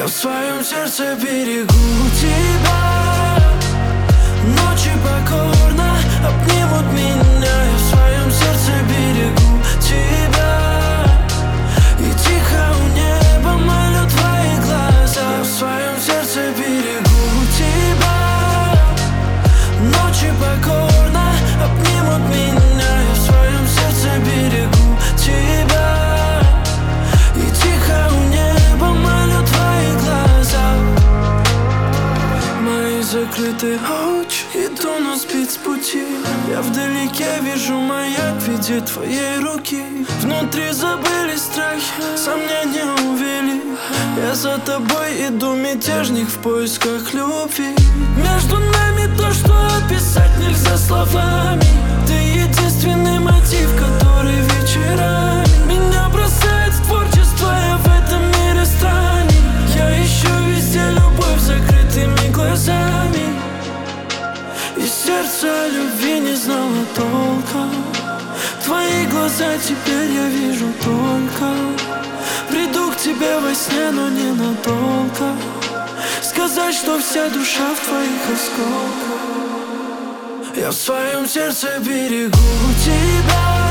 Я в своем сердце берегу тебя. Ночи покорно обнимут меня. Я в своем сердце берегу тебя. И тихо у неба молю твои глаза. Я в своем сердце берегу тебя. Ночи покорно обнимут меня. Я в своем сердце берегу тебя. И тихо у неба молю твои глаза. Мои закрытые очи иду на спид с пути. Я вдалеке вижу маяк в виде твоей руки. Внутри забыли страхи, сомнения увели. Я за тобой иду, мятежник в поисках любви. Между нами то, что описать нельзя словами. Ты единственный мотив, который вечерами меня бросает в творчество. Я в этом мире странен. Я ищу везде любовь закрытыми глазами. И сердце о любви не знало толка. Твои глаза теперь я вижу только. Приду к тебе во сне, но ненадолго. Сказать, что вся душа в твоих осколках. Я в своем сердце берегу тебя.